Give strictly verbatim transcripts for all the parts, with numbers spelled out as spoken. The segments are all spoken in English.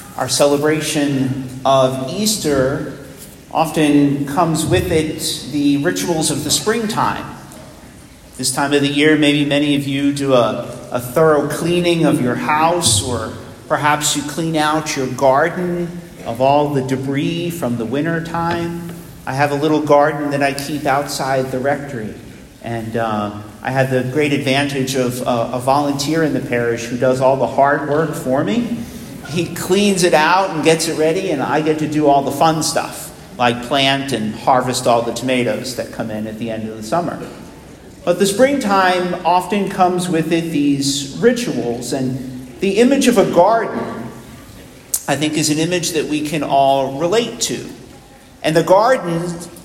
Our celebration of Easter often comes with it the rituals of the springtime. This time of the year, maybe many of you do a, a thorough cleaning of your house, or perhaps you clean out your garden of all the debris from the winter time. I have a little garden that I keep outside the rectory, and uh, I have the great advantage of uh, a volunteer in the parish who does all the hard work for me. He cleans it out and gets it ready, and I get to do all the fun stuff, like plant and harvest all the tomatoes that come in at the end of the summer. But the springtime often comes with it these rituals, and the image of a garden, I think, is an image that we can all relate to. And the garden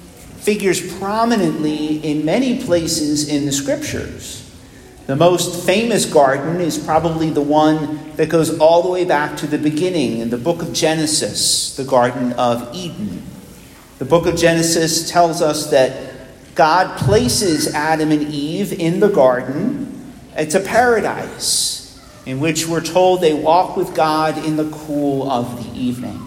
figures prominently in many places in the scriptures. The most famous garden is probably the one that goes all the way back to the beginning in the book of Genesis, the Garden of Eden. The book of Genesis tells us that God places Adam and Eve in the garden. It's a paradise in which we're told they walk with God in the cool of the evening.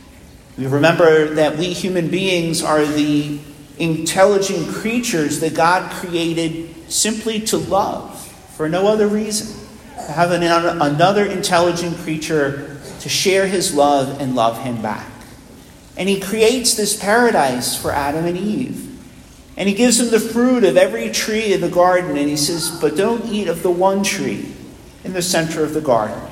We remember that we human beings are the intelligent creatures that God created simply to love, for no other reason. To have an, another intelligent creature to share his love and love him back. And he creates this paradise for Adam and Eve. And he gives them the fruit of every tree in the garden. And he says, but don't eat of the one tree in the center of the garden.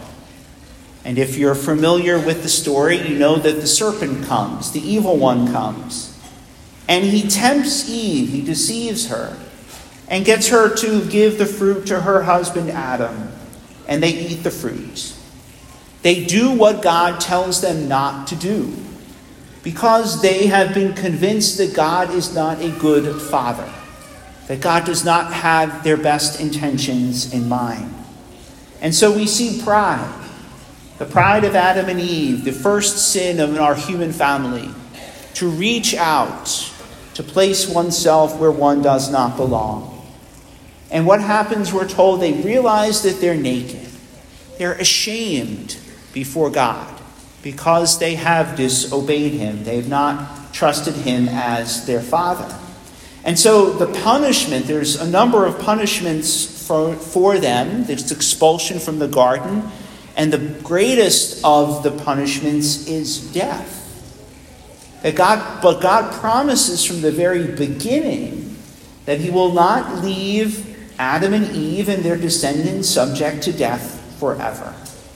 And if you're familiar with the story, you know that the serpent comes, the evil one comes. And he tempts Eve, he deceives her, and gets her to give the fruit to her husband Adam. And they eat the fruit. They do what God tells them not to do, because they have been convinced that God is not a good father, that God does not have their best intentions in mind. And so we see pride, the pride of Adam and Eve, the first sin of our human family, to reach out, to place oneself where one does not belong. And what happens, we're told, they realize that they're naked. They're ashamed before God because they have disobeyed him. They have not trusted him as their father. And so the punishment, there's a number of punishments for, for them. There's expulsion from the garden. And the greatest of the punishments is death. That God, but God promises from the very beginning that he will not leave Adam and Eve and their descendants subject to death forever.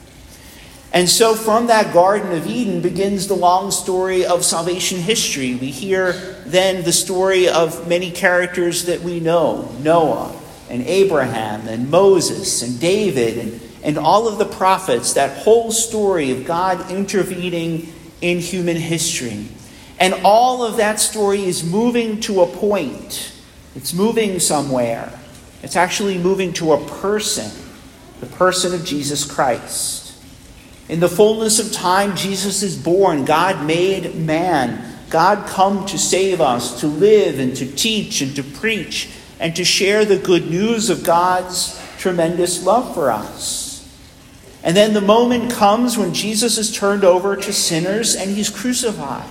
And so from that Garden of Eden begins the long story of salvation history. We hear then the story of many characters that we know. Noah and Abraham and Moses and David and, and all of the prophets. That whole story of God intervening in human history. And all of that story is moving to a point. It's moving somewhere. It's actually moving to a person, the person of Jesus Christ. In the fullness of time, Jesus is born. God made man. God come to save us, to live and to teach and to preach and to share the good news of God's tremendous love for us. And then the moment comes when Jesus is turned over to sinners and he's crucified.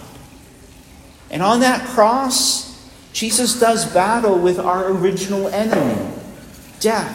And on that cross, Jesus does battle with our original enemy, death.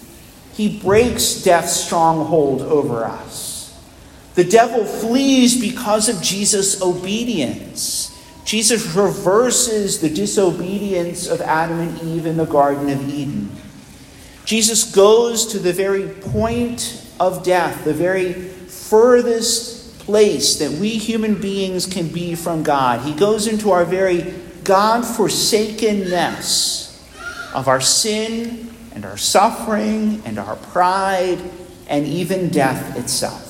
He breaks death's stronghold over us. The devil flees because of Jesus' obedience. Jesus reverses the disobedience of Adam and Eve in the Garden of Eden. Jesus goes to the very point of death, the very furthest place that we human beings can be from God. He goes into our very God-forsakenness of our sin and our suffering and our pride and even death itself.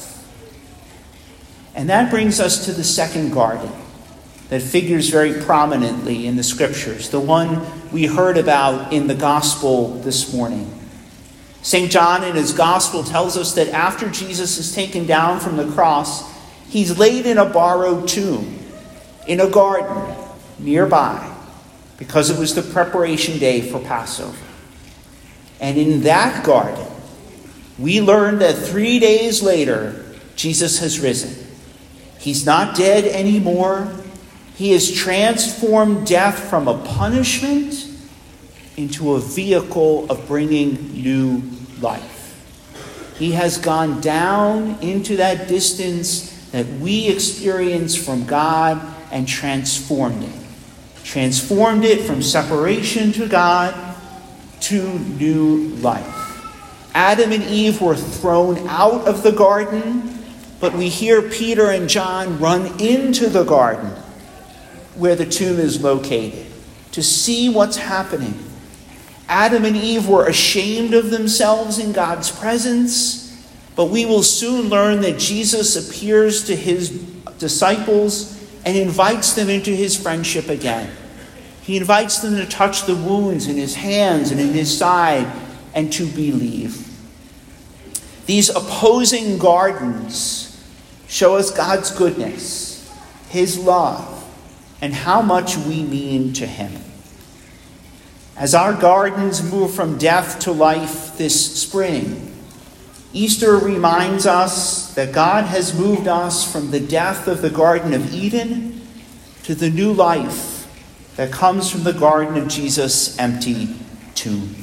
And that brings us to the second garden that figures very prominently in the scriptures, the one we heard about in the gospel this morning. Saint John in his gospel tells us that after Jesus is taken down from the cross, he's laid in a borrowed tomb in a garden nearby because it was the preparation day for Passover. And in that garden, we learn that three days later, Jesus has risen. He's not dead anymore. He has transformed death from a punishment into a vehicle of bringing new life. He has gone down into that distance that we experience from God and transformed it. Transformed it from separation to God to new life. Adam and Eve were thrown out of the garden, but we hear Peter and John run into the garden where the tomb is located to see what's happening. Adam and Eve were ashamed of themselves in God's presence, but we will soon learn that Jesus appears to his disciples and invites them into his friendship again. He invites them to touch the wounds in his hands and in his side and to believe. These opposing gardens show us God's goodness, his love, and how much we mean to him. As our gardens move from death to life this spring, Easter reminds us that God has moved us from the death of the Garden of Eden to the new life that comes from the garden of Jesus' empty tomb.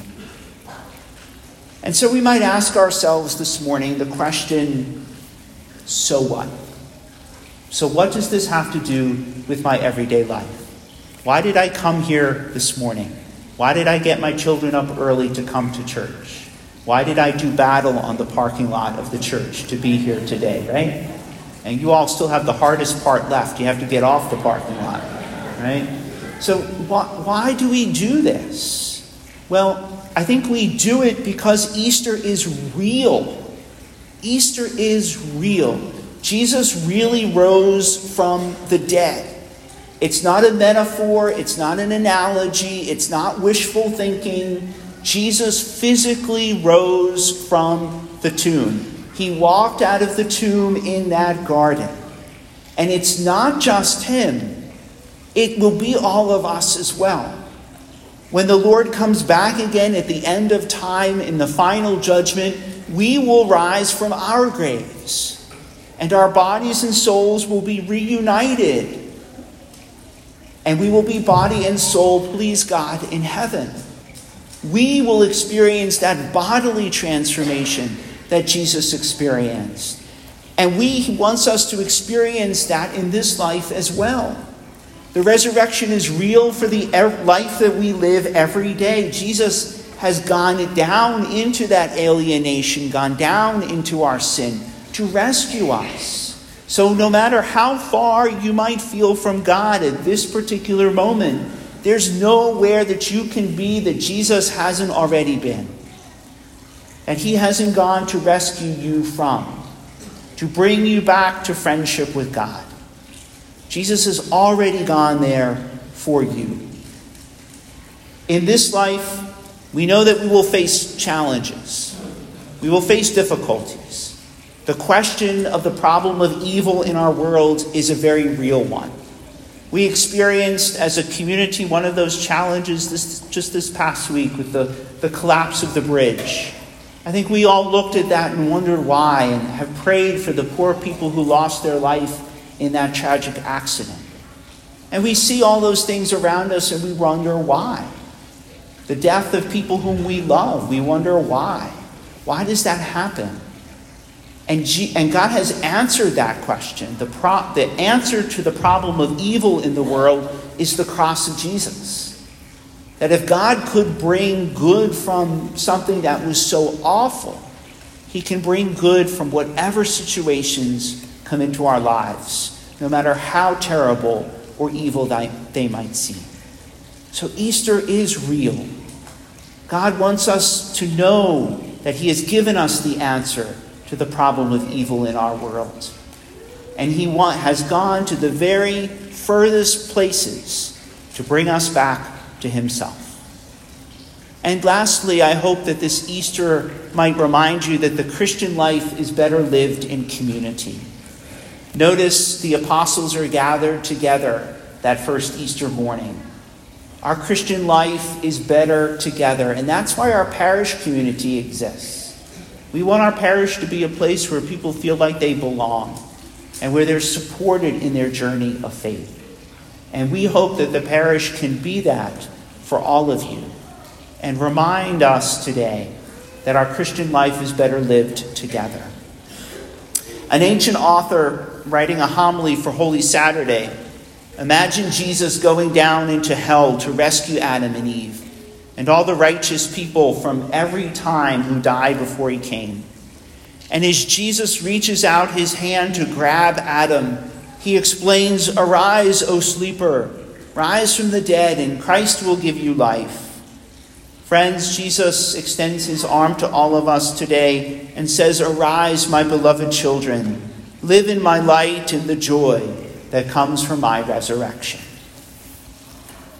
And so we might ask ourselves this morning the question, so what? So what does this have to do with my everyday life? Why did I come here this morning? Why did I get my children up early to come to church? Why did I do battle on the parking lot of the church to be here today, right? And you all still have the hardest part left. You have to get off the parking lot, right? So why, why do we do this? Well, I think we do it because Easter is real. Easter is real. Jesus really rose from the dead. It's not a metaphor. It's not an analogy. It's not wishful thinking. Jesus physically rose from the tomb. He walked out of the tomb in that garden. And it's not just him. It will be all of us as well. When the Lord comes back again at the end of time in the final judgment, we will rise from our graves. And our bodies and souls will be reunited. And we will be body and soul, please God, in heaven. We will experience that bodily transformation that Jesus experienced. And we wants us to experience that in this life as well. The resurrection is real for the life that we live every day. Jesus has gone down into that alienation, gone down into our sin to rescue us. So no matter how far you might feel from God at this particular moment, there's nowhere that you can be that Jesus hasn't already been. That he hasn't gone to rescue you from, to bring you back to friendship with God. Jesus has already gone there for you. In this life, we know that we will face challenges. We will face difficulties. The question of the problem of evil in our world is a very real one. We experienced as a community one of those challenges this, just this past week with the, the collapse of the bridge. I think we all looked at that and wondered why and have prayed for the poor people who lost their life in that tragic accident. And we see all those things around us and we wonder why. The death of people whom we love, we wonder why. Why does that happen? And, G- and God has answered that question. The, pro- the answer to the problem of evil in the world is the cross of Jesus. That if God could bring good from something that was so awful, he can bring good from whatever situations come into our lives, no matter how terrible or evil they might seem. So Easter is real. God wants us to know that he has given us the answer to the problem of evil in our world. And he want, has gone to the very furthest places to bring us back to himself. And lastly, I hope that this Easter might remind you that the Christian life is better lived in community. Notice the apostles are gathered together that first Easter morning. Our Christian life is better together, and that's why our parish community exists. We want our parish to be a place where people feel like they belong. and where they're supported in their journey of faith. And we hope that the parish can be that for all of you and remind us today that our Christian life is better lived together. An ancient author writing a homily for Holy Saturday imagined Jesus going down into hell to rescue Adam and Eve and all the righteous people from every time who died before he came. And as Jesus reaches out his hand to grab Adam, he explains, "Arise, O sleeper, rise from the dead, and Christ will give you life." Friends, Jesus extends his arm to all of us today and says, "Arise, my beloved children, live in my light and the joy that comes from my resurrection."